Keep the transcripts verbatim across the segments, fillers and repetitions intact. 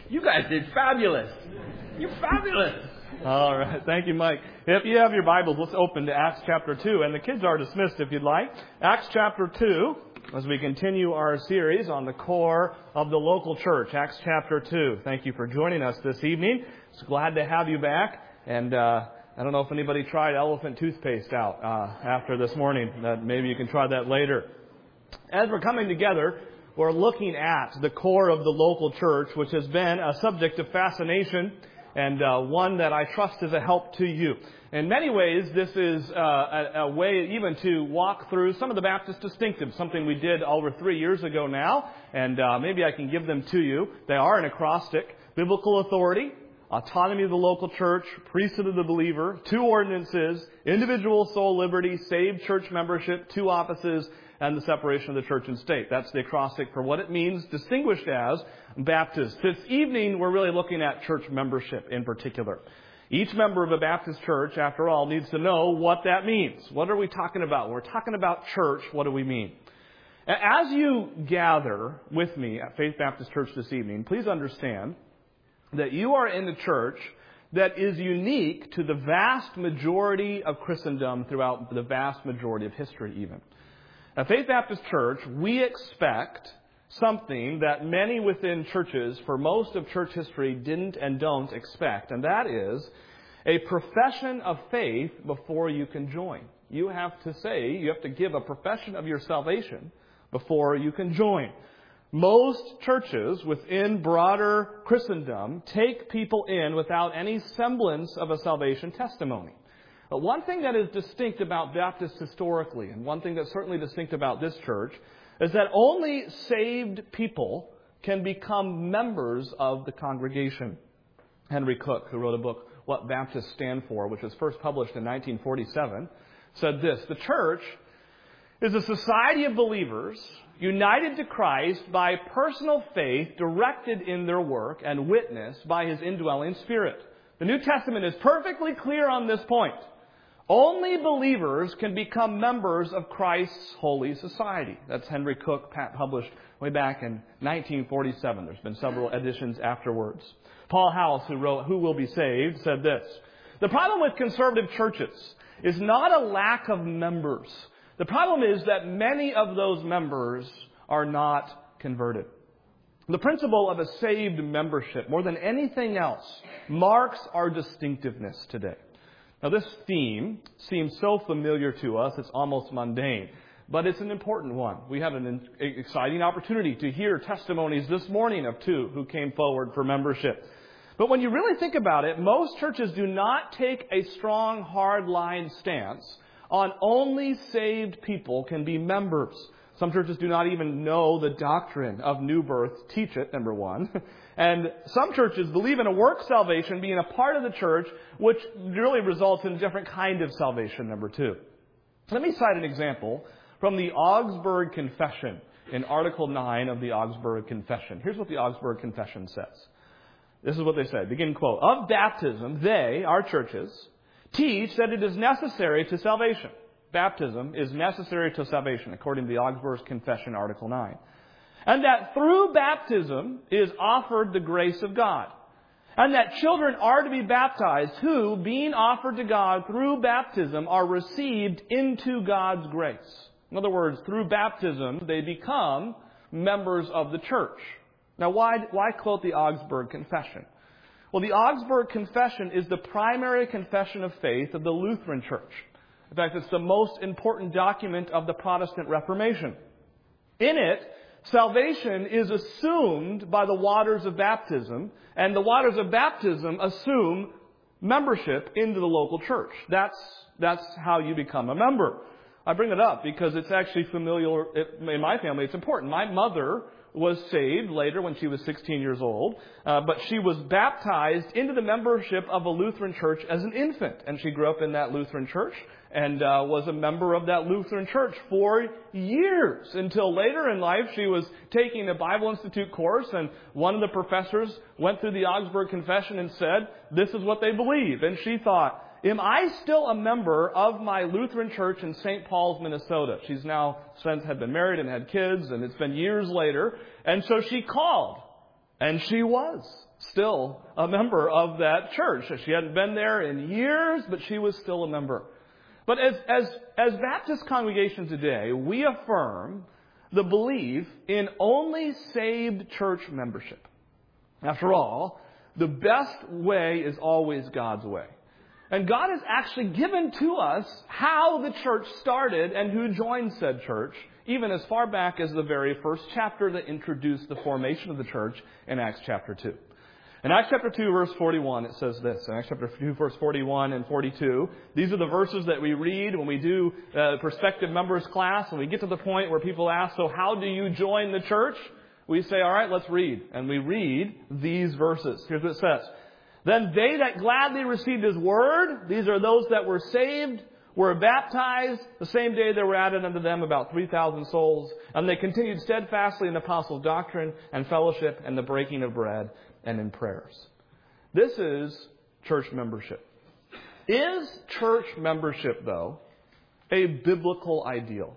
You guys did fabulous. You're fabulous. All right. Thank you, Mike. If you have your Bibles, let's open to Acts chapter two. And the kids are dismissed if you'd like. Acts chapter two, as we continue our series on the core of the local church. Acts chapter two. Thank you for joining us this evening. It's glad to have you back. And uh, I don't know if anybody tried elephant toothpaste out uh, after this morning. That maybe you can try that later. As we're coming together, we're looking at the core of the local church, which has been a subject of fascination and uh, one that I trust is a help to you. In many ways, this is uh, a, a way even to walk through some of the Baptist distinctives, something we did over three years ago now, and uh, maybe I can give them to you. They are an acrostic: biblical authority, autonomy of the local church, priesthood of the believer, two ordinances, individual soul liberty, saved church membership, two offices, and the separation of the church and state. That's the acrostic for what it means, distinguished as Baptist. This evening, we're really looking at church membership in particular. Each member of a Baptist church, after all, needs to know what that means. What are we talking about? When we're talking about church, what do we mean? As you gather with me at Faith Baptist Church this evening, please understand that you are in a church that is unique to the vast majority of Christendom throughout the vast majority of history even. At Faith Baptist Church, we expect something that many within churches for most of church history didn't and don't expect, and that is a profession of faith before you can join. You have to say, you have to give a profession of your salvation before you can join. Most churches within broader Christendom take people in without any semblance of a salvation testimony. But one thing that is distinct about Baptists historically, and one thing that's certainly distinct about this church, is that only saved people can become members of the congregation. Henry Cook, who wrote a book, What Baptists Stand For, which was first published in nineteen forty-seven, said this: "The church is a society of believers united to Christ by personal faith directed in their work and witnessed by His indwelling Spirit." The New Testament is perfectly clear on this point. Only believers can become members of Christ's holy society. That's Henry Cook, published way back in nineteen forty-seven. There's been several editions afterwards. Paul House, who wrote Who Will Be Saved, said this: "The problem with conservative churches is not a lack of members. The problem is that many of those members are not converted." The principle of a saved membership, more than anything else, marks our distinctiveness today. Now, this theme seems so familiar to us, it's almost mundane, but it's an important one. We had an exciting opportunity to hear testimonies this morning of two who came forward for membership. But when you really think about it, most churches do not take a strong, hard-line stance on only saved people can be members. Some churches do not even know the doctrine of new birth, teach it, number one. And some churches believe in a work salvation being a part of the church, which really results in a different kind of salvation, number two. Let me cite an example from the Augsburg Confession in Article nine of the Augsburg Confession. Here's what the Augsburg Confession says. This is what they say. Begin quote. "Of baptism, they, our churches, teach that it is necessary to salvation." Baptism is necessary to salvation, according to the Augsburg Confession, Article nine. "And that through baptism is offered the grace of God. And that children are to be baptized who, being offered to God through baptism, are received into God's grace." In other words, through baptism, they become members of the church. Now, why, why quote the Augsburg Confession? Well, the Augsburg Confession is the primary confession of faith of the Lutheran Church. In fact, it's the most important document of the Protestant Reformation. In it, salvation is assumed by the waters of baptism, and the waters of baptism assume membership into the local church. That's, that's how you become a member. I bring it up because it's actually familiar in my family. It's important. My mother was saved later when she was sixteen years old, uh, but she was baptized into the membership of a Lutheran church as an infant, and she grew up in that Lutheran church and uh, was a member of that Lutheran church for years until later in life she was taking a Bible Institute course, and one of the professors went through the Augsburg Confession and said, "This is what they believe." And she thought, am I still a member of my Lutheran church in Saint Paul's, Minnesota? She's now since had been married and had kids, and it's been years later. And so she called, and she was still a member of that church. She hadn't been there in years, but she was still a member. But as, as, as Baptist congregations today, we affirm the belief in only saved church membership. After all, the best way is always God's way. And God has actually given to us how the church started and who joined said church, even as far back as the very first chapter that introduced the formation of the church in Acts chapter two. In Acts chapter two, verse forty-one, it says this. In Acts chapter two, verse forty-one and forty-two, these are the verses that we read when we do uh, prospective members class, and we get to the point where people ask, so how do you join the church? We say, all right, let's read. And we read these verses. Here's what it says. Then they that gladly received His word, these are those that were saved, were baptized. The same day there were added unto them about three thousand souls. And they continued steadfastly in the apostles' doctrine and fellowship and the breaking of bread and in prayers. This is church membership. Is church membership, though, a biblical ideal?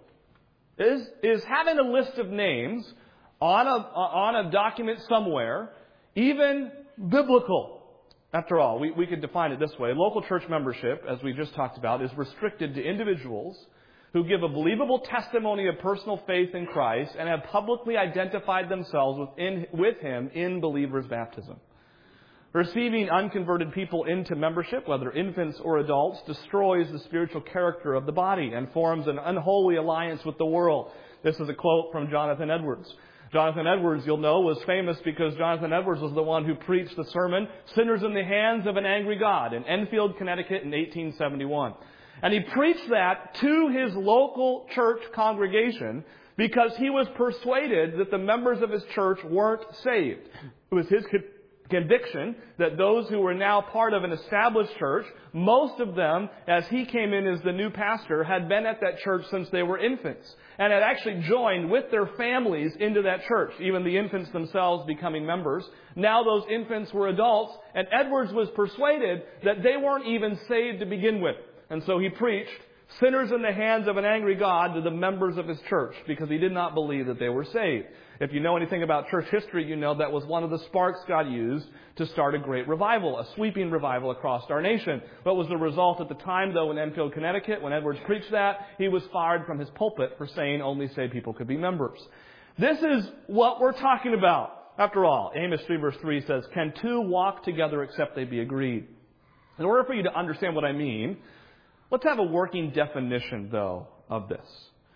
Is, is having a list of names on a, on a document somewhere even biblical? After all, we, we could define it this way. Local church membership, as we just talked about, is restricted to individuals who give a believable testimony of personal faith in Christ and have publicly identified themselves within, with Him in believers' baptism. Receiving unconverted people into membership, whether infants or adults, destroys the spiritual character of the body and forms an unholy alliance with the world. This is a quote from Jonathan Edwards. Jonathan Edwards, you'll know, was famous because Jonathan Edwards was the one who preached the sermon, Sinners in the Hands of an Angry God, in Enfield, Connecticut in eighteen seventy-one. And he preached that to his local church congregation because he was persuaded that the members of his church weren't saved. It was his conviction that those who were now part of an established church, most of them, as he came in as the new pastor, had been at that church since they were infants and had actually joined with their families into that church, even the infants themselves becoming members. Now those infants were adults, and Edwards was persuaded that they weren't even saved to begin with. And so he preached sinners in the hands of an angry God to the members of his church because he did not believe that they were saved. If you know anything about church history, you know that was one of the sparks God used to start a great revival, a sweeping revival across our nation. What was the result at the time, though, in Enfield, Connecticut, when Edwards preached that? He was fired from his pulpit for saying only saved people could be members. This is what we're talking about. After all, Amos three verse three says, can two walk together except they be agreed? In order for you to understand what I mean, let's have a working definition, though, of this.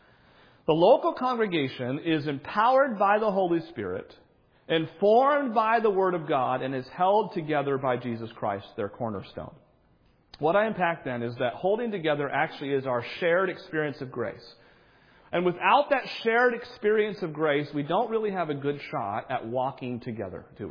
The local congregation is empowered by the Holy Spirit, informed by the Word of God, and is held together by Jesus Christ, their cornerstone. What I unpack then is that holding together actually is our shared experience of grace. And without that shared experience of grace, we don't really have a good shot at walking together, do we?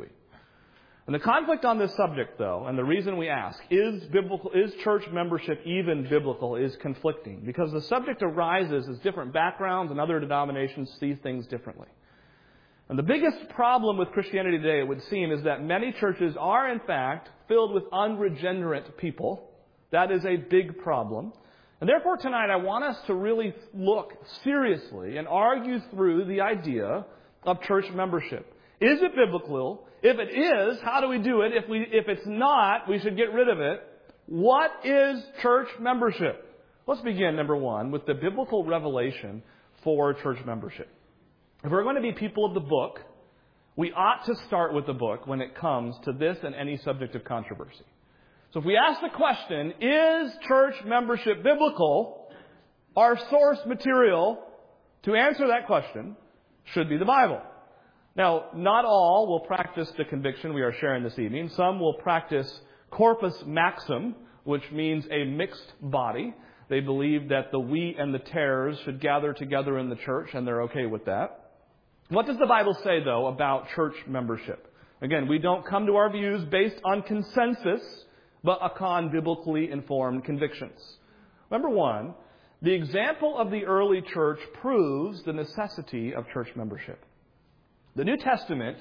And the conflict on this subject, though, and the reason we ask, is biblical, is church membership even biblical, is conflicting. Because the subject arises as different backgrounds and other denominations see things differently. And the biggest problem with Christianity today, it would seem, is that many churches are, in fact, filled with unregenerate people. That is a big problem. And therefore, tonight, I want us to really look seriously and argue through the idea of church membership. Is it biblical? If it is, how do we do it? If we, if it's not, we should get rid of it. What is church membership? Let's begin, number one, with the biblical revelation for church membership. If we're going to be people of the book, we ought to start with the book when it comes to this and any subject of controversy. So if we ask the question, is church membership biblical? Our source material to answer that question should be the Bible. Now, not all will practice the conviction we are sharing this evening. Some will practice corpus maxim, which means a mixed body. They believe that the wheat and the tares should gather together in the church, and they're okay with that. What does the Bible say, though, about church membership? Again, we don't come to our views based on consensus, but upon biblically informed convictions. Number one, the example of the early church proves the necessity of church membership. The New Testament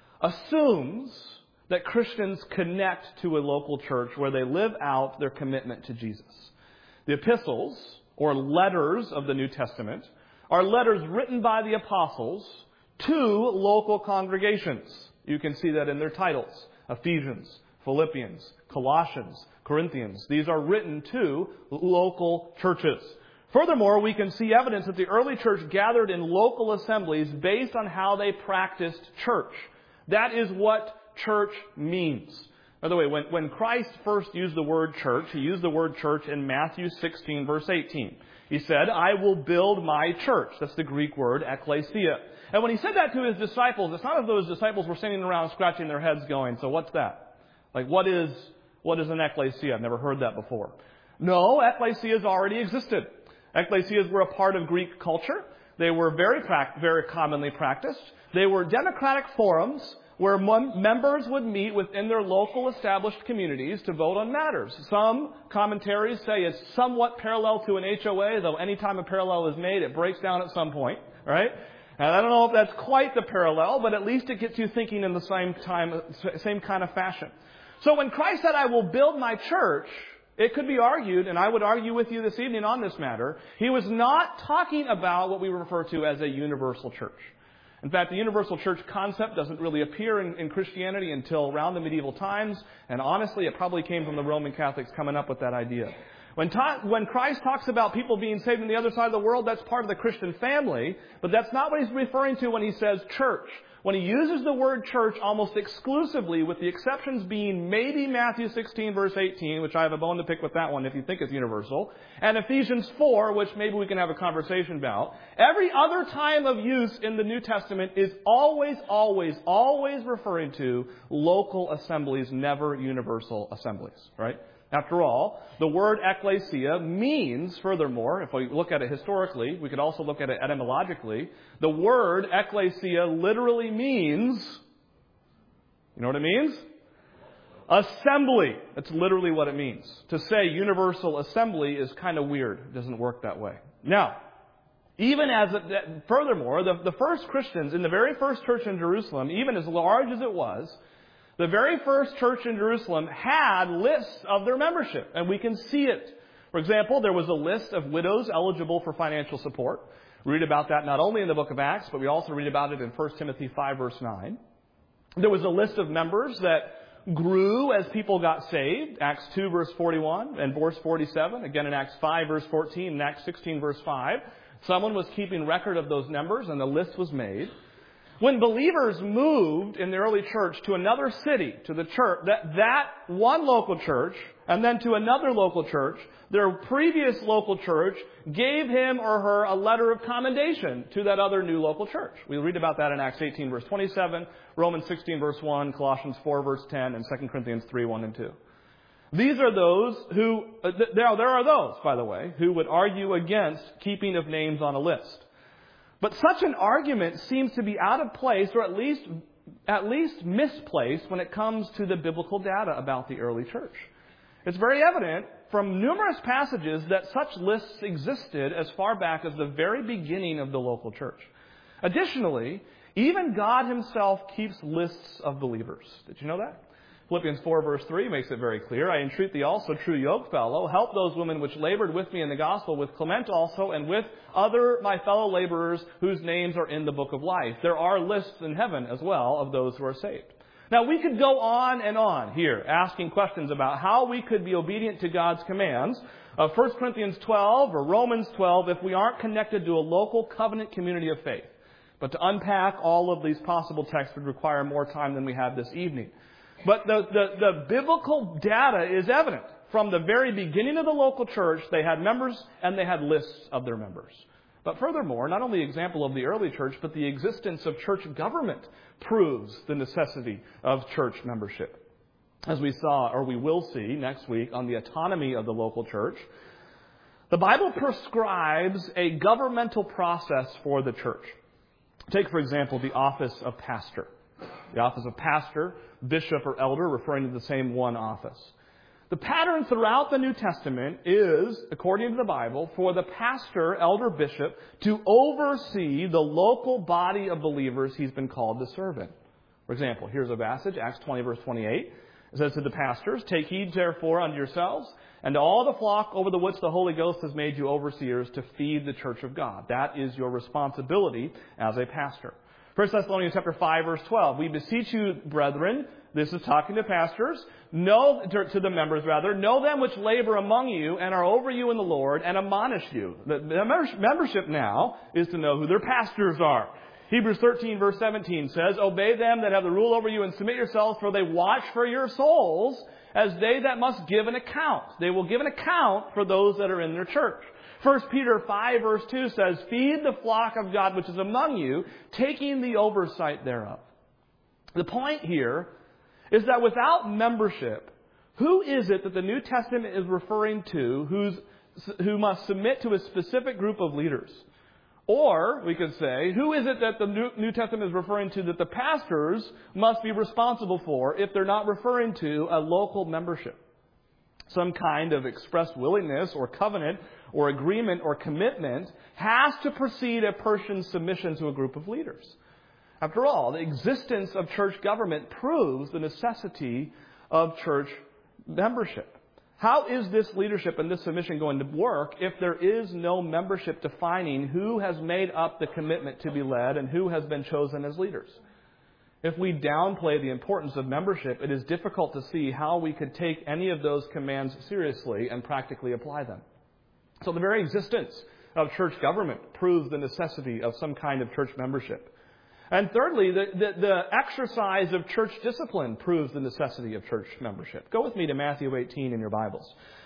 assumes that Christians connect to a local church where they live out their commitment to Jesus. The epistles, or letters of the New Testament, are letters written by the apostles to local congregations. You can see that in their titles. Ephesians, Philippians, Colossians, Corinthians. These are written to local churches. Furthermore, we can see evidence that the early church gathered in local assemblies based on how they practiced church. That is what church means. By the way, when, when Christ first used the word church, he used the word church in Matthew sixteen, verse eighteen. He said, I will build my church. That's the Greek word, ekklesia. And when he said that to his disciples, it's not as though his disciples were standing around scratching their heads going, so what's that? Like, what is, what is an ekklesia? I've never heard that before. No, ecclesias already existed. Ecclesias were a part of Greek culture. They were very, very commonly practiced. They were democratic forums where members would meet within their local established communities to vote on matters. Some commentaries say it's somewhat parallel to an H O A, though any time a parallel is made, it breaks down at some point, right? And I don't know if that's quite the parallel, but at least it gets you thinking in the same time, same kind of fashion. So when Christ said, I will build my church, it could be argued, and I would argue with you this evening on this matter, he was not talking about what we refer to as a universal church. In fact, the universal church concept doesn't really appear in, in Christianity until around the medieval times, and honestly, it probably came from the Roman Catholics coming up with that idea. When, ta- when Christ talks about people being saved on the other side of the world, that's part of the Christian family, but that's not what he's referring to when he says church. When he uses the word church almost exclusively, with the exceptions being maybe Matthew sixteen, verse eighteen, which I have a bone to pick with that one if you think it's universal, and Ephesians four, which maybe we can have a conversation about, every other time of use in the New Testament is always, always, always referring to local assemblies, never universal assemblies, right? After all, the word ekklesia means, furthermore, if we look at it historically, we could also look at it etymologically, the word ekklesia literally means, you know what it means? Assembly. That's literally what it means. To say universal assembly is kind of weird. It doesn't work that way. Now, even as, it, furthermore, the, the first Christians in the very first church in Jerusalem, even as large as it was, the very first church in Jerusalem had lists of their membership, and we can see it. For example, there was a list of widows eligible for financial support. We read about that not only in the book of Acts, but we also read about it in First Timothy five, verse nine. There was a list of members that grew as people got saved. Acts two, verse forty-one, and verse forty-seven. Again in Acts five, verse fourteen, and Acts sixteen, verse five. Someone was keeping record of those numbers, and the list was made. When believers moved in the early church to another city, to the church, that, that one local church, and then to another local church, their previous local church gave him or her a letter of commendation to that other new local church. We read about that in Acts eighteen, verse twenty-seven, Romans sixteen, verse one, Colossians four, verse ten, and Second Corinthians three, one and two. These are those who, uh, there, there are those, by the way, who would argue against keeping of names on a list. But such an argument seems to be out of place, or at least at least misplaced when it comes to the biblical data about the early church. It's very evident from numerous passages that such lists existed as far back as the very beginning of the local church. Additionally, even God himself keeps lists of believers. Did you know that? Philippians four, verse three makes it very clear. I entreat thee also, true yokefellow, help those women which labored with me in the gospel, with Clement also, and with other my fellow laborers whose names are in the book of life. There are lists in heaven as well of those who are saved. Now, we could go on and on here, asking questions about how we could be obedient to God's commands of First Corinthians twelve or Romans twelve if we aren't connected to a local covenant community of faith. But to unpack all of these possible texts would require more time than we have this evening. But the, the, the biblical data is evident. From the very beginning of the local church, they had members and they had lists of their members. But furthermore, not only the example of the early church, but the existence of church government proves the necessity of church membership. As we saw, or we will see next week on the autonomy of the local church, the Bible prescribes a governmental process for the church. Take, for example, the office of pastor. The office of pastor, bishop, or elder, referring to the same one office. The pattern throughout the New Testament is, according to the Bible, for the pastor, elder, bishop to oversee the local body of believers he's been called to serve in. For example, here's a passage, Acts twenty, verse twenty-eight. It says to the pastors, take heed therefore unto yourselves and to all the flock over the which the Holy Ghost has made you overseers to feed the church of God. That is your responsibility as a pastor. First Thessalonians chapter five, verse twelve. We beseech you, brethren, this is talking to pastors, know, to the members rather, know them which labor among you and are over you in the Lord and admonish you. The membership now is to know who their pastors are. Hebrews thirteen verse seventeen says, obey them that have the rule over you and submit yourselves, for they watch for your souls as they that must give an account. They will give an account for those that are in their church. First Peter five verse two says, feed the flock of God which is among you, taking the oversight thereof. The point here is that without membership, who is it that the New Testament is referring to who's, who must submit to a specific group of leaders? Or, we could say, who is it that the New Testament is referring to that the pastors must be responsible for if they're not referring to a local membership? Some kind of expressed willingness or covenant or agreement or commitment has to precede a person's submission to a group of leaders. After all, the existence of church government proves the necessity of church membership. How is this leadership and this submission going to work if there is no membership defining who has made up the commitment to be led and who has been chosen as leaders? If we downplay the importance of membership, it is difficult to see how we could take any of those commands seriously and practically apply them. So the very existence of church government proves the necessity of some kind of church membership. And thirdly, the, the, the exercise of church discipline proves the necessity of church membership. Go with me to Matthew eighteen in your Bibles.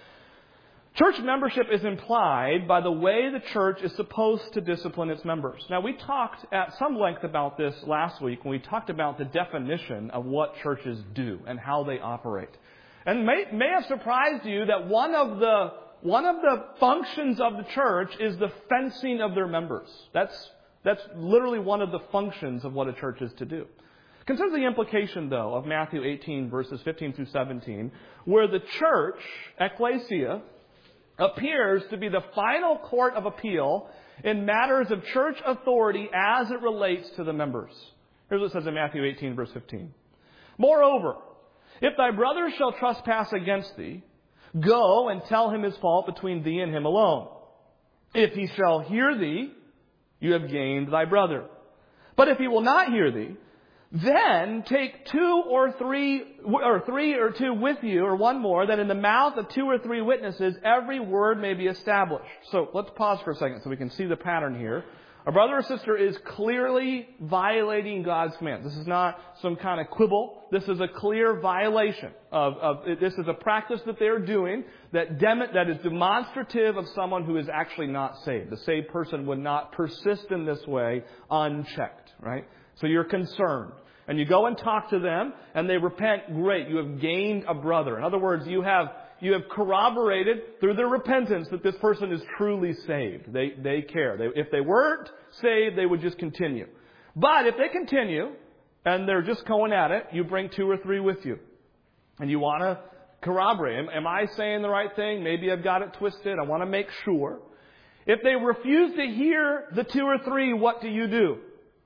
Church membership is implied by the way the church is supposed to discipline its members. Now, we talked at some length about this last week when we talked about the definition of what churches do and how they operate. And may, may have surprised you that one of the one of the functions of the church is the fencing of their members. That's That's literally one of the functions of what a church is to do. Consider the implication, though, of Matthew eighteen, verses fifteen through seventeen, where the church, ecclesia, appears to be the final court of appeal in matters of church authority as it relates to the members. Here's what it says in Matthew eighteen, verse fifteen. Moreover, if thy brother shall trespass against thee, go and tell him his fault between thee and him alone. If he shall hear thee, you have gained thy brother. But if he will not hear thee, then take two or three, or three or two with you, or one more, that in the mouth of two or three witnesses every word may be established. So let's pause for a second so we can see the pattern here. A brother or sister is clearly violating God's command. This is not some kind of quibble. This is a clear violation of, of this is a practice that they're doing that dem, that is demonstrative of someone who is actually not saved. The saved person would not persist in this way unchecked, right? So you're concerned. And you go and talk to them and they repent. Great. You have gained a brother. In other words, you have You have corroborated through their repentance that this person is truly saved. They they care. They, if they weren't saved, they would just continue. But if they continue and they're just going at it, you bring two or three with you. And you want to corroborate. Am, am I saying the right thing? Maybe I've got it twisted. I want to make sure. If they refuse to hear the two or three, what do you do?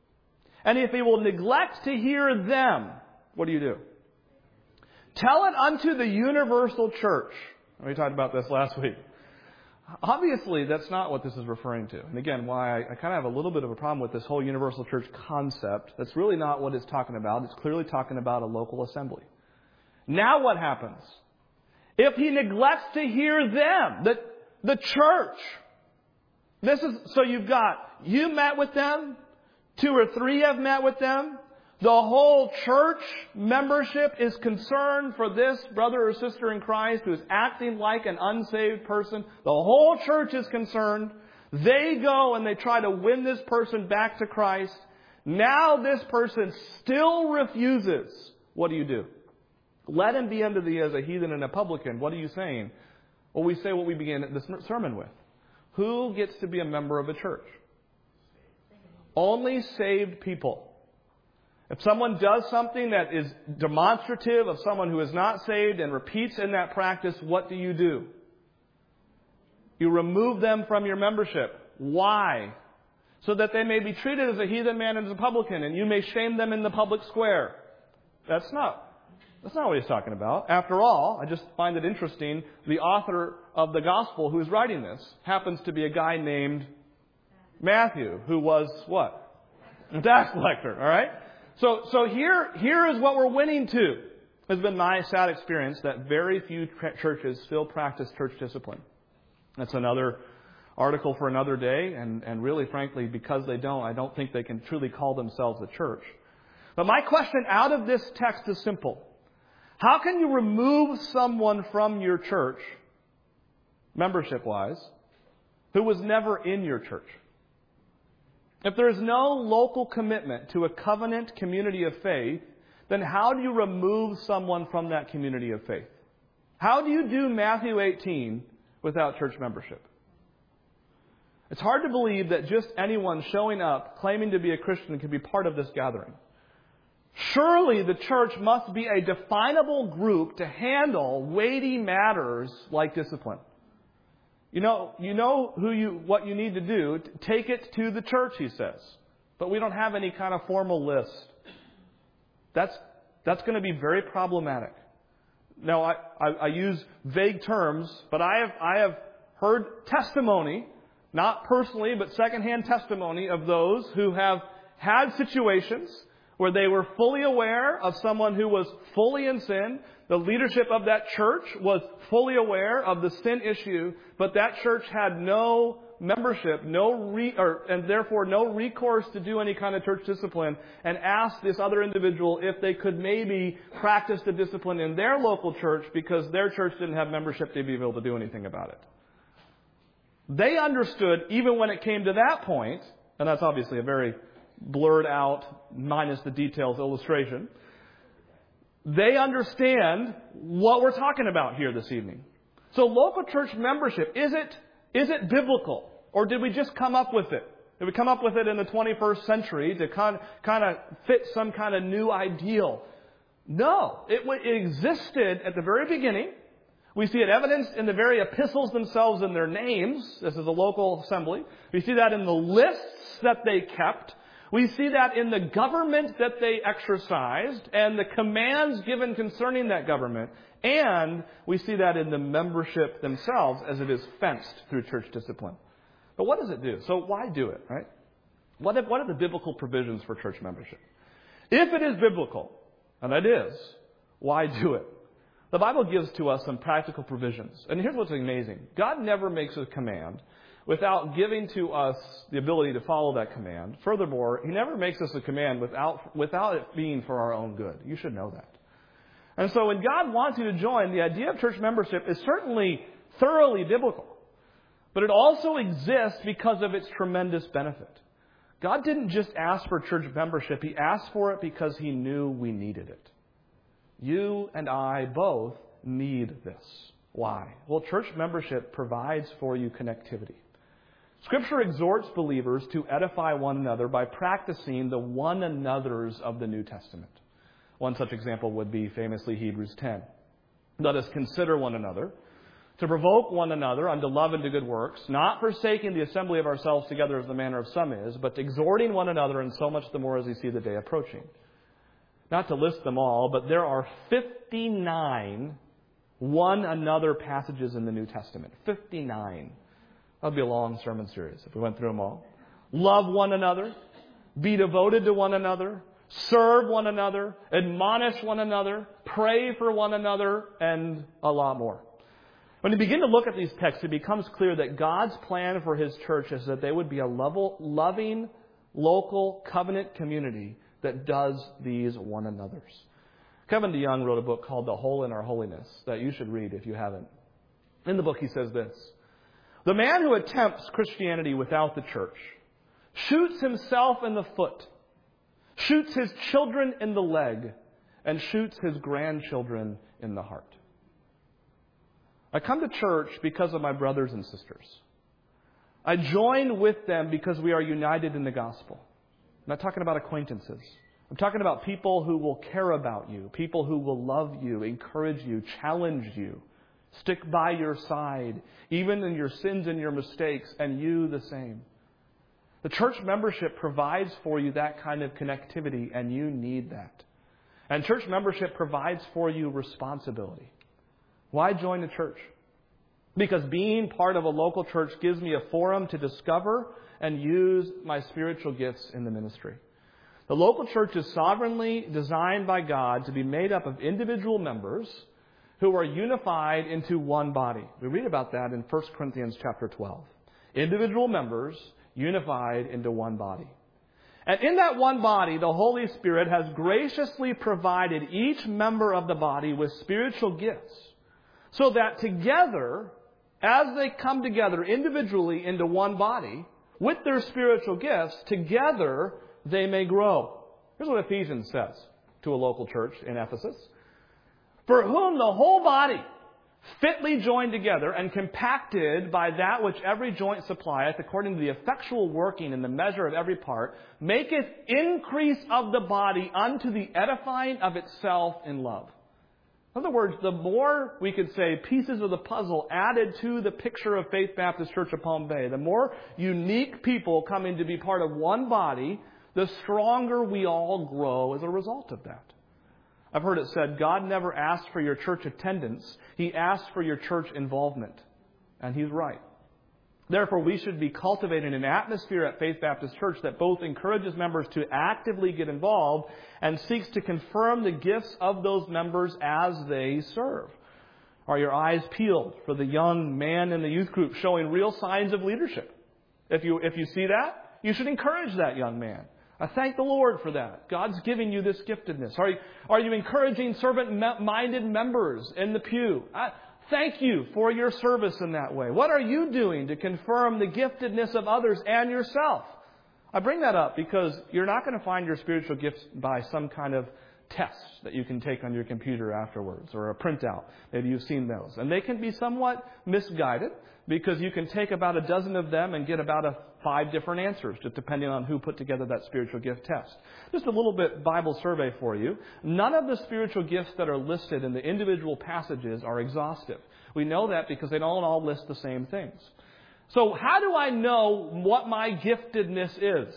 And if they will neglect to hear them, what do you do? Tell it unto the universal church. We talked about this last week. Obviously, that's not what this is referring to. And again, why I, I kind of have a little bit of a problem with this whole universal church concept. That's really not what it's talking about. It's clearly talking about a local assembly. Now what happens? If he neglects to hear them, the, the church. This is, so you've got, you met with them, two or three have met with them. The whole church membership is concerned for this brother or sister in Christ who is acting like an unsaved person. The whole church is concerned. They go and they try to win this person back to Christ. Now this person still refuses. What do you do? Let him be unto thee as a heathen and a publican. What are you saying? Well, we say what we begin this sermon with. Who gets to be a member of a church? Only saved people. If someone does something that is demonstrative of someone who is not saved and repeats in that practice, what do you do? You remove them from your membership. Why? So that they may be treated as a heathen man and as a publican, and you may shame them in the public square. That's not, that's not what he's talking about. After all, I just find it interesting, the author of the gospel who is writing this happens to be a guy named Matthew, who was what? A tax collector, all right? So, so here, here is what we're winning to. It's been my sad experience that very few churches still practice church discipline. That's another article for another day, and, and really, frankly, because they don't, I don't think they can truly call themselves a church. But my question out of this text is simple. How can you remove someone from your church, membership-wise, who was never in your church? If there is no local commitment to a covenant community of faith, then how do you remove someone from that community of faith? How do you do Matthew eighteen without church membership? It's hard to believe that just anyone showing up, claiming to be a Christian, can be part of this gathering. Surely the church must be a definable group to handle weighty matters like discipline. You know, you know who you, what you need to do. Take it to the church, he says. But we don't have any kind of formal list. That's, that's going to be very problematic. Now, I, I, I use vague terms, but I have, I have heard testimony, not personally, but secondhand testimony of those who have had situations where they were fully aware of someone who was fully in sin. The leadership of that church was fully aware of the sin issue, but that church had no membership, no re, or, and therefore no recourse to do any kind of church discipline, and asked this other individual if they could maybe practice the discipline in their local church because their church didn't have membership to be able to do anything about it. They understood, even when it came to that point, and that's obviously a very blurred out, minus the details illustration, they understand what we're talking about here this evening. So local church membership, is it is it biblical? Or did we just come up with it? Did we come up with it in the twenty-first century to kind kind of fit some kind of new ideal? No. It, it existed at the very beginning. We see it evidenced in the very epistles themselves in their names. This is a local assembly. We see that in the lists that they kept. We see that in the government that they exercised and the commands given concerning that government. And we see that in the membership themselves as it is fenced through church discipline. But what does it do? So why do it, right? What, if, what are the biblical provisions for church membership? If it is biblical, and it is, why do it? The Bible gives to us some practical provisions. And here's what's amazing. God never makes a command without giving to us the ability to follow that command. Furthermore, He never makes us a command without, without it being for our own good. You should know that. And so when God wants you to join, the idea of church membership is certainly thoroughly biblical. But it also exists because of its tremendous benefit. God didn't just ask for church membership. He asked for it because He knew we needed it. You and I both need this. Why? Well, church membership provides for you connectivity. Scripture exhorts believers to edify one another by practicing the one another's of the New Testament. One such example would be famously Hebrews ten. Let us consider one another, to provoke one another unto love and to good works, not forsaking the assembly of ourselves together as the manner of some is, but exhorting one another, and so much the more as we see the day approaching. Not to list them all, but there are fifty-nine one another passages in the New Testament. fifty-nine. That would be a long sermon series if we went through them all. Love one another. Be devoted to one another. Serve one another. Admonish one another. Pray for one another. And a lot more. When you begin to look at these texts, it becomes clear that God's plan for His church is that they would be a level, loving, local, covenant community that does these one another's. Kevin DeYoung wrote a book called The Hole in Our Holiness that you should read if you haven't. In the book he says this: the man who attempts Christianity without the church shoots himself in the foot, shoots his children in the leg, and shoots his grandchildren in the heart. I come to church because of my brothers and sisters. I join with them because we are united in the gospel. I'm not talking about acquaintances. I'm talking about people who will care about you, people who will love you, encourage you, challenge you, stick by your side, even in your sins and your mistakes, and you the same. The church membership provides for you that kind of connectivity, and you need that. And church membership provides for you responsibility. Why join the church? Because being part of a local church gives me a forum to discover and use my spiritual gifts in the ministry. The local church is sovereignly designed by God to be made up of individual members who are unified into one body. We read about that in First Corinthians chapter twelve. Individual members unified into one body. And in that one body, the Holy Spirit has graciously provided each member of the body with spiritual gifts, so that together, as they come together individually into one body, with their spiritual gifts, together they may grow. Here's what Ephesians says to a local church in Ephesus. For whom the whole body, fitly joined together and compacted by that which every joint supplieth, according to the effectual working in the measure of every part, maketh increase of the body unto the edifying of itself in love. In other words, the more, we could say, pieces of the puzzle added to the picture of Faith Baptist Church of Palm Bay, the more unique people coming to be part of one body, the stronger we all grow as a result of that. I've heard it said, God never asked for your church attendance. He asked for your church involvement. And He's right. Therefore, we should be cultivating an atmosphere at Faith Baptist Church that both encourages members to actively get involved and seeks to confirm the gifts of those members as they serve. Are your eyes peeled for the young man in the youth group showing real signs of leadership? If you, if you see that, you should encourage that young man. I thank the Lord for that. God's giving you this giftedness. Are you, are you encouraging servant-minded members in the pew? I thank you for your service in that way. What are you doing to confirm the giftedness of others and yourself? I bring that up because you're not going to find your spiritual gifts by some kind of test that you can take on your computer afterwards or a printout. Maybe you've seen those. And they can be somewhat misguided because you can take about a dozen of them and get about a five different answers, just depending on who put together that spiritual gift test. Just a little bit Bible survey for you. None of the spiritual gifts that are listed in the individual passages are exhaustive. We know that because they don't all list the same things. So how do I know what my giftedness is?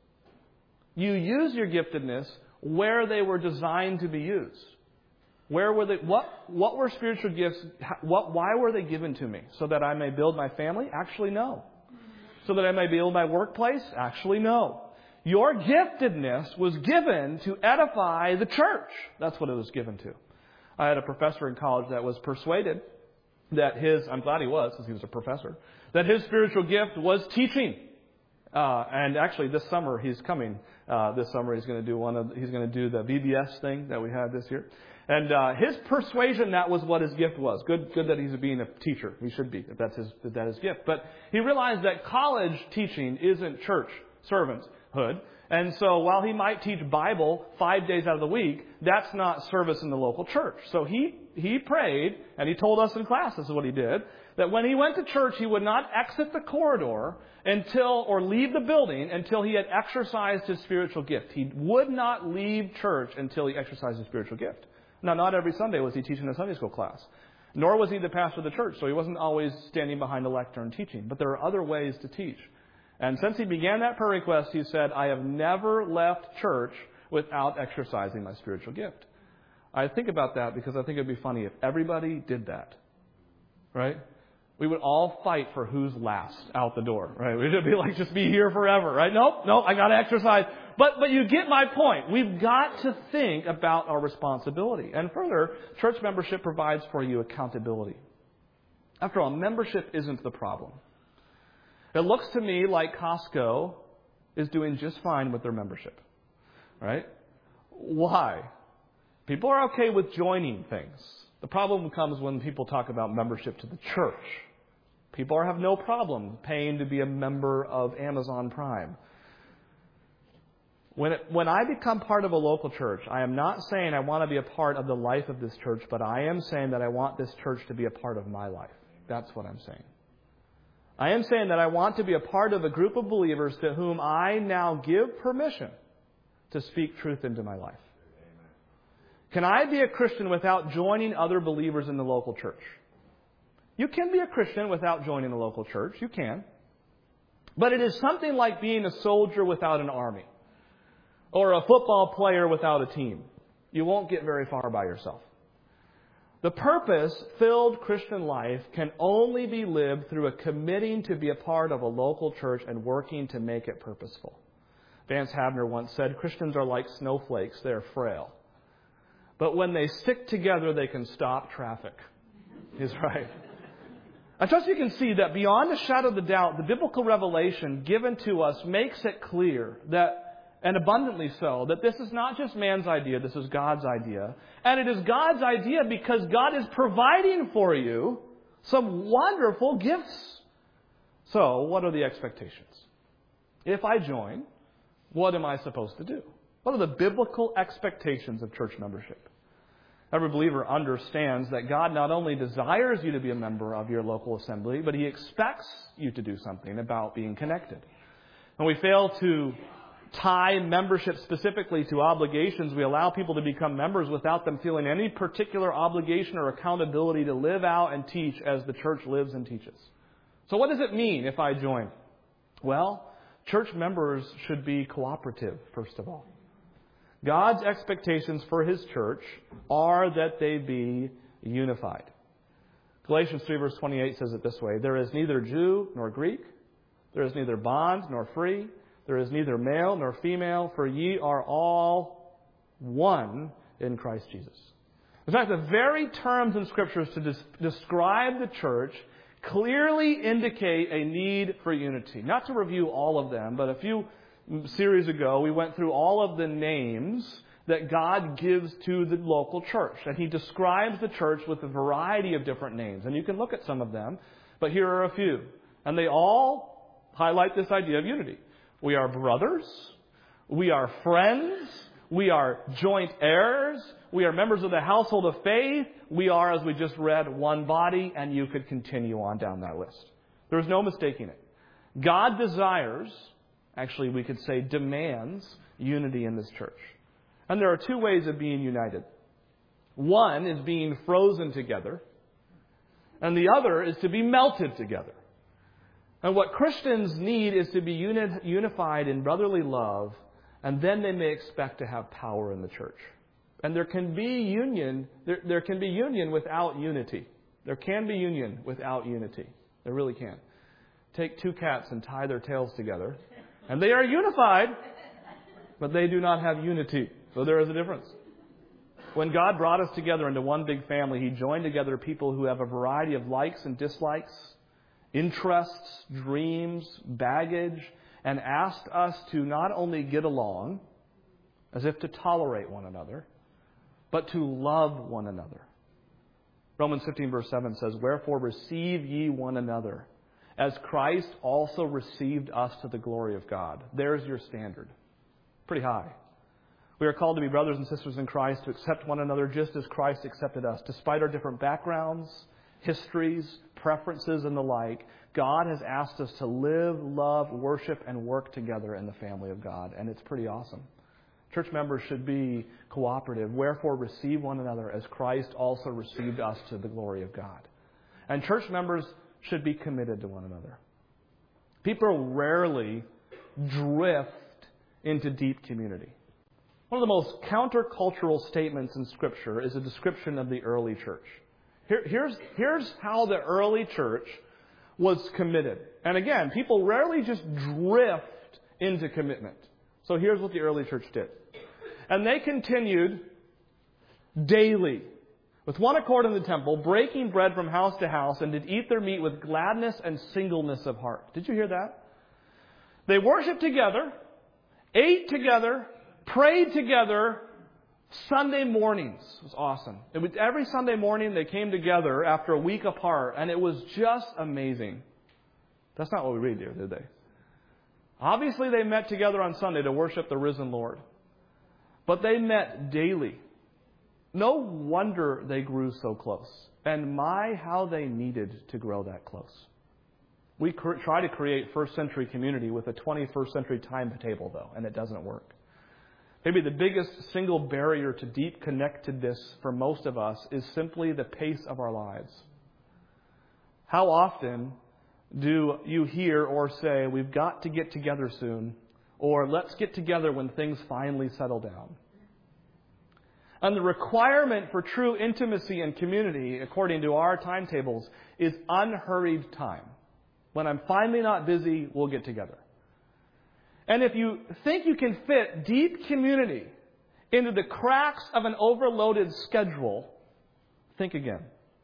You use your giftedness where they were designed to be used. Where were they? What what were spiritual gifts? What why were they given to me? So that I may build my family? Actually, no. So that I may build my workplace? Actually, no. Your giftedness was given to edify the church. That's what it was given to. I had a professor in college that was persuaded that his, I'm glad he was because he was a professor, that his spiritual gift was teaching. Uh, and actually this summer he's coming. Uh, this summer he's going to do one of, he's going to do the V B S thing that we had this year. And uh, his persuasion, that was what his gift was. Good, good that he's being a teacher. He should be, if that's his, if that is his gift. But he realized that college teaching isn't church servanthood. And so while he might teach Bible five days out of the week, that's not service in the local church. So he, he prayed, and he told us in class, this is what he did, that when he went to church, he would not exit the corridor until, or leave the building until he had exercised his spiritual gift. He would not leave church until he exercised his spiritual gift. Now, not every Sunday was he teaching a Sunday school class, nor was he the pastor of the church, so he wasn't always standing behind a lectern teaching. But there are other ways to teach. And since he began that prayer request, he said, I have never left church without exercising my spiritual gift. I think about that because I think it would be funny if everybody did that, right? We would all fight for who's last out the door, right? We'd be like, just be here forever, right? Nope, nope, I got to exercise. But but you get my point. We've got to think about our responsibility. And further, church membership provides for you accountability. After all, membership isn't the problem. It looks to me like Costco is doing just fine with their membership, right? Why? People are okay with joining things. The problem comes when people talk about membership to the church. People have no problem paying to be a member of Amazon Prime. When it, when I become part of a local church, I am not saying I want to be a part of the life of this church, but I am saying that I want this church to be a part of my life. That's what I'm saying. I am saying that I want to be a part of a group of believers to whom I now give permission to speak truth into my life. Can I be a Christian without joining other believers in the local church? You can be a Christian without joining a local church. You can. But it is something like being a soldier without an army, or a football player without a team. You won't get very far by yourself. The purpose-filled Christian life can only be lived through a committing to be a part of a local church and working to make it purposeful. Vance Havner once said, Christians are like snowflakes. They're frail. But when they stick together, they can stop traffic. He's right. I trust you can see that beyond a shadow of the doubt, the biblical revelation given to us makes it clear that, and abundantly so, that this is not just man's idea, this is God's idea. And it is God's idea because God is providing for you some wonderful gifts. So, what are the expectations? If I join, what am I supposed to do? What are the biblical expectations of church membership? Every believer understands that God not only desires you to be a member of your local assembly, but He expects you to do something about being connected. When we fail to tie membership specifically to obligations, we allow people to become members without them feeling any particular obligation or accountability to live out and teach as the church lives and teaches. So what does it mean if I join? Well, church members should be cooperative, first of all. God's expectations for His church are that they be unified. Galatians three verse twenty-eight says it this way, there is neither Jew nor Greek, there is neither bond nor free, there is neither male nor female, for ye are all one in Christ Jesus. In fact, the very terms in Scriptures to des- describe the church clearly indicate a need for unity. Not to review all of them, but a few series ago, we went through all of the names that God gives to the local church. And He describes the church with a variety of different names. And you can look at some of them, but here are a few. And they all highlight this idea of unity. We are brothers. We are friends. We are joint heirs. We are members of the household of faith. We are, as we just read, one body. And you could continue on down that list. There is no mistaking it. God desires, actually we could say demands, unity in this church. And there are two ways of being united. One is being frozen together. And the other is to be melted together. And what Christians need is to be uni- unified in brotherly love, and then they may expect to have power in the church. And there can be union, there, there can be union without unity. There can be union without unity. There really can. Take two cats and tie their tails together, and they are unified, but they do not have unity. So there is a difference. When God brought us together into one big family, He joined together people who have a variety of likes and dislikes, interests, dreams, baggage, and asked us to not only get along, as if to tolerate one another, but to love one another. Romans fifteen verse seven says, wherefore receive ye one another, as Christ also received us to the glory of God. There's your standard. Pretty high. We are called to be brothers and sisters in Christ, to accept one another just as Christ accepted us. Despite our different backgrounds, histories, preferences, and the like, God has asked us to live, love, worship, and work together in the family of God. And it's pretty awesome. Church members should be cooperative. Wherefore receive one another as Christ also received us to the glory of God. And church members should be committed to one another. People rarely drift into deep community. One of the most countercultural statements in Scripture is a description of the early church. Here, here's, here's how the early church was committed. And again, people rarely just drift into commitment. So here's what the early church did. And they continued daily, with one accord in the temple, breaking bread from house to house, and did eat their meat with gladness and singleness of heart. Did you hear that? They worshiped together, ate together, prayed together, Sunday mornings. It was awesome. It was every Sunday morning they came together after a week apart, and it was just amazing. That's not what we read here, did they? Obviously, they met together on Sunday to worship the risen Lord. But they met daily. No wonder they grew so close. And my, how they needed to grow that close. We cr- try to create first century community with a twenty-first century timetable, though, and it doesn't work. Maybe the biggest single barrier to deep connectedness for most of us is simply the pace of our lives. How often do you hear or say, we've got to get together soon, or let's get together when things finally settle down? And the requirement for true intimacy and community, according to our timetables, is unhurried time. When I'm finally not busy, we'll get together. And if you think you can fit deep community into the cracks of an overloaded schedule, think again.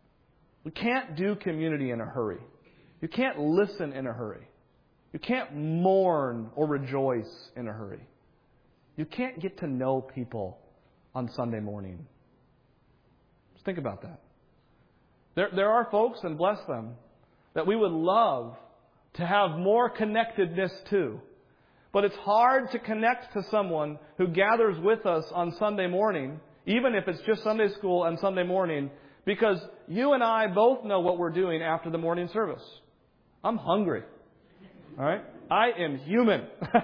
We can't do community in a hurry. You can't listen in a hurry. You can't mourn or rejoice in a hurry. You can't get to know people on Sunday morning. Just think about that. There, there are folks, and bless them, that we would love to have more connectedness to. But it's hard to connect to someone who gathers with us on Sunday morning, even if it's just Sunday school and Sunday morning, because you and I both know what we're doing after the morning service. I'm hungry. All right? I am human.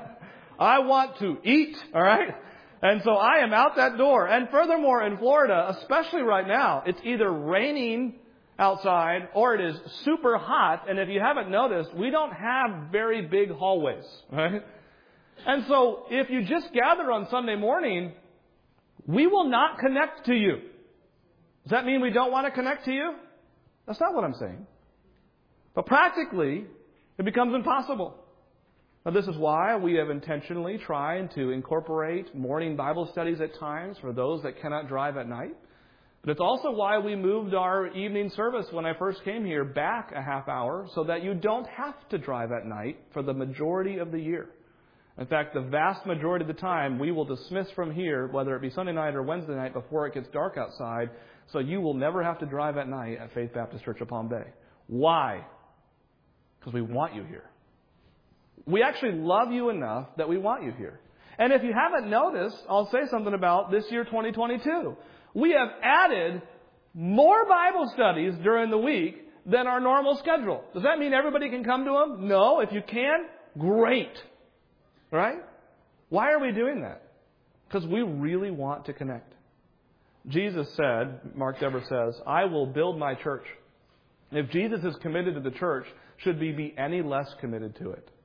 I want to eat. All right? And so I am out that door. And furthermore, in Florida, especially right now, it's either raining outside or it is super hot. And if you haven't noticed, we don't have very big hallways. Right? And so if you just gather on Sunday morning, we will not connect to you. Does that mean we don't want to connect to you? That's not what I'm saying. But practically, it becomes impossible. Now, this is why we have intentionally tried to incorporate morning Bible studies at times for those that cannot drive at night. But it's also why we moved our evening service when I first came here back a half hour so that you don't have to drive at night for the majority of the year. In fact, the vast majority of the time, we will dismiss from here, whether it be Sunday night or Wednesday night, before it gets dark outside, so you will never have to drive at night at Faith Baptist Church of Palm Bay. Why? Because we want you here. We actually love you enough that we want you here. And if you haven't noticed, I'll say something about this year, twenty twenty-two. We have added more Bible studies during the week than our normal schedule. Does that mean everybody can come to them? No. If you can, great. Right? Why are we doing that? Because we really want to connect. Jesus said, Mark Dever says, I will build my church. If Jesus is committed to the church, should we be any less committed to it?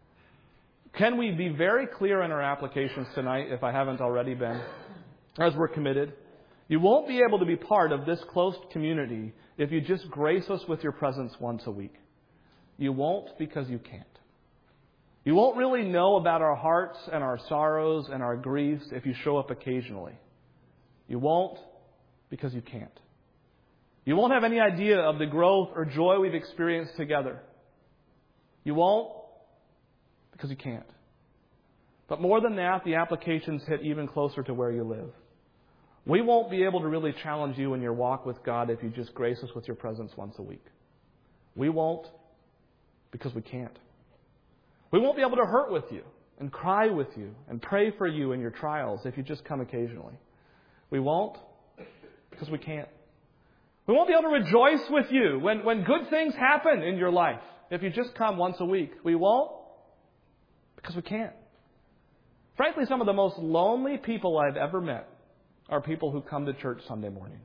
Can we be very clear in our applications tonight, if I haven't already been, as we're committed? You won't be able to be part of this close community if you just grace us with your presence once a week. You won't because you can't. You won't really know about our hearts and our sorrows and our griefs if you show up occasionally. You won't because you can't. You won't have any idea of the growth or joy we've experienced together. You won't because you can't. But more than that, the applications hit even closer to where you live. We won't be able to really challenge you in your walk with God if you just grace us with your presence once a week. We won't because we can't. We won't be able to hurt with you and cry with you and pray for you in your trials if you just come occasionally. We won't because we can't. We won't be able to rejoice with you when, when good things happen in your life if you just come once a week. We won't because we can't. Frankly, some of the most lonely people I've ever met are people who come to church Sunday morning.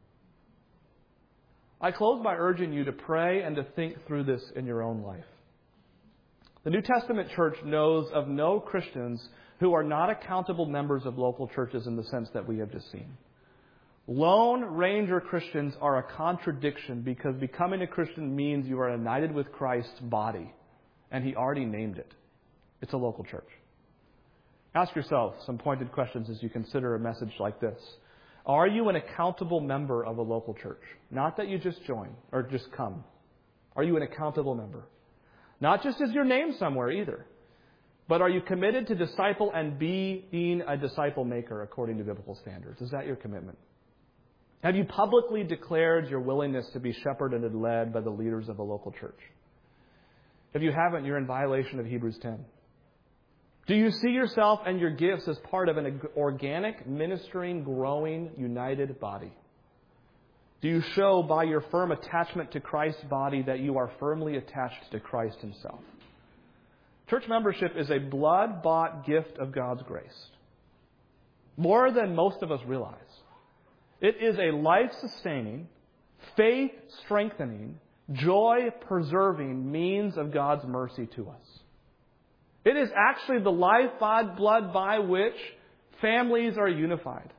I close by urging you to pray and to think through this in your own life. The New Testament church knows of no Christians who are not accountable members of local churches in the sense that we have just seen. Lone Ranger Christians are a contradiction because becoming a Christian means you are united with Christ's body, and He already named it. It's a local church. Ask yourself some pointed questions as you consider a message like this. Are you an accountable member of a local church? Not that you just join or just come. Are you an accountable member? Not just as your name somewhere either. But are you committed to disciple and being a disciple maker according to biblical standards? Is that your commitment? Have you publicly declared your willingness to be shepherded and led by the leaders of a local church? If you haven't, you're in violation of Hebrews ten. Do you see yourself and your gifts as part of an organic, ministering, growing, united body? Do you show by your firm attachment to Christ's body that you are firmly attached to Christ Himself? Church membership is a blood-bought gift of God's grace. More than most of us realize. It is a life-sustaining, faith-strengthening, joy-preserving means of God's mercy to us. It is actually the life-blood by which families are unified.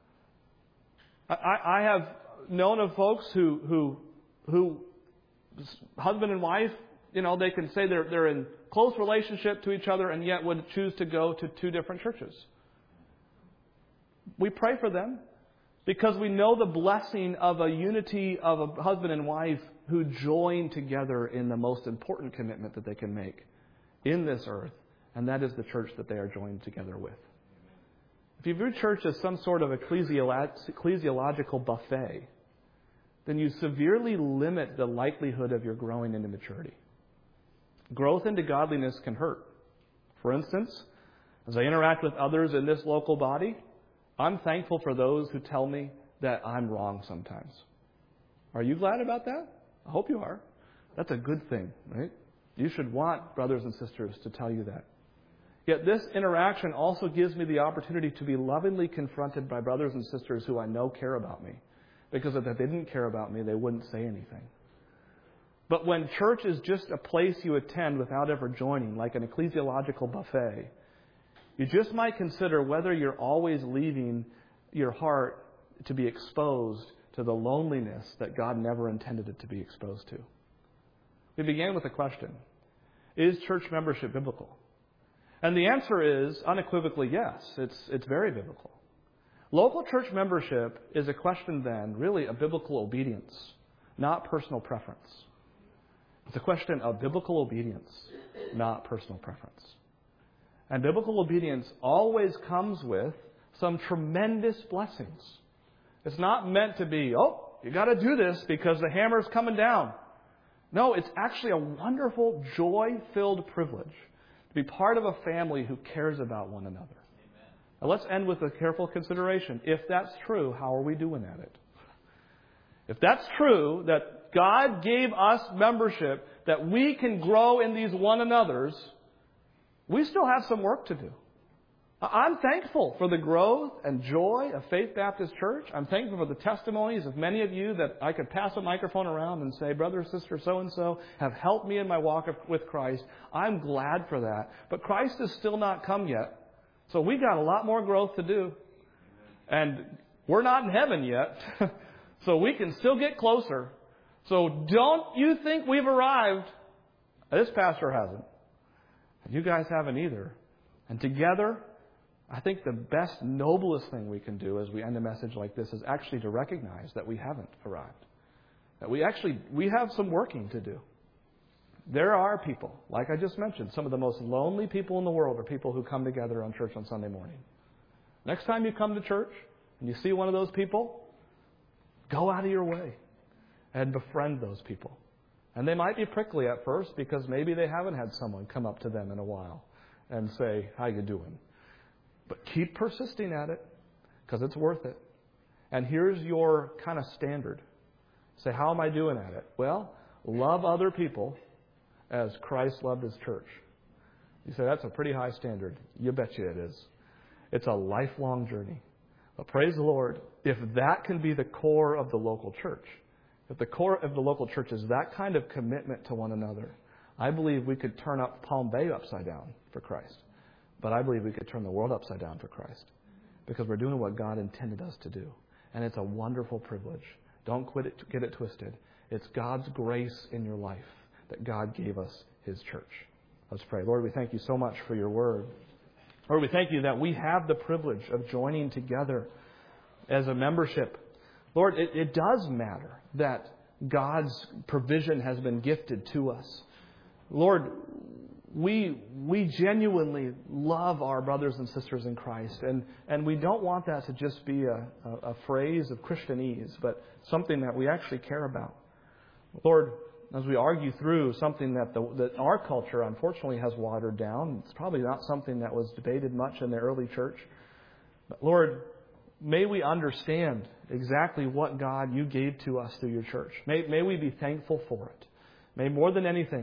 I, I have known of folks who, who, who, husband and wife, you know, they can say they're, they're in close relationship to each other and yet would choose to go to two different churches. We pray for them because we know the blessing of a unity of a husband and wife who join together in the most important commitment that they can make in this earth, and that is the church that they are joined together with. If you view church as some sort of ecclesiological buffet, then you severely limit the likelihood of your growing into maturity. Growth into godliness can hurt. For instance, as I interact with others in this local body, I'm thankful for those who tell me that I'm wrong sometimes. Are you glad about that? I hope you are. That's a good thing, right? You should want brothers and sisters to tell you that. Yet this interaction also gives me the opportunity to be lovingly confronted by brothers and sisters who I know care about me. Because if they didn't care about me, they wouldn't say anything. But when church is just a place you attend without ever joining, like an ecclesiological buffet, you just might consider whether you're always leaving your heart to be exposed to the loneliness that God never intended it to be exposed to. We began with a question. Is church membership biblical? And the answer is unequivocally yes. It's, it's very biblical. Local church membership is a question then, really, of biblical obedience, not personal preference. It's a question of biblical obedience, not personal preference. And biblical obedience always comes with some tremendous blessings. It's not meant to be, oh, you got to do this because the hammer's coming down. No, it's actually a wonderful, joy-filled privilege to be part of a family who cares about one another. Amen. Now let's end with a careful consideration. If that's true, how are we doing at it? If that's true, that God gave us membership, that we can grow in these one another's, we still have some work to do. I'm thankful for the growth and joy of Faith Baptist Church. I'm thankful for the testimonies of many of you that I could pass a microphone around and say, brother or sister so-and-so have helped me in my walk with Christ. I'm glad for that. But Christ has still not come yet. So we got a lot more growth to do. And we're not in heaven yet. So we can still get closer. So don't you think we've arrived. This pastor hasn't. And you guys haven't either. And together, I think the best, noblest thing we can do as we end a message like this is actually to recognize that we haven't arrived. That we actually, we have some working to do. There are people, like I just mentioned, some of the most lonely people in the world are people who come together on church on Sunday morning. Next time you come to church and you see one of those people, go out of your way and befriend those people. And they might be prickly at first because maybe they haven't had someone come up to them in a while and say, how you doing? But keep persisting at it because it's worth it. And here's your kind of standard. Say, how am I doing at it? Well, love other people as Christ loved His church. You say, that's a pretty high standard. You bet you it is. It's a lifelong journey. But praise the Lord, if that can be the core of the local church, if the core of the local church is that kind of commitment to one another, I believe we could turn up Palm Bay upside down for Christ. But I believe we could turn the world upside down for Christ. Because we're doing what God intended us to do. And it's a wonderful privilege. Don't quit it, get it twisted. It's God's grace in your life that God gave us His church. Let's pray. Lord, we thank You so much for Your word. Lord, we thank You that we have the privilege of joining together as a membership. Lord, it, it does matter that God's provision has been gifted to us. Lord, we we genuinely love our brothers and sisters in Christ, and, and we don't want that to just be a, a, a phrase of Christianese, but something that we actually care about. Lord, as we argue through something that the, that our culture unfortunately has watered down, it's probably not something that was debated much in the early church. But Lord, may we understand exactly what God You gave to us through Your church. May, may we be thankful for it. May more than anything,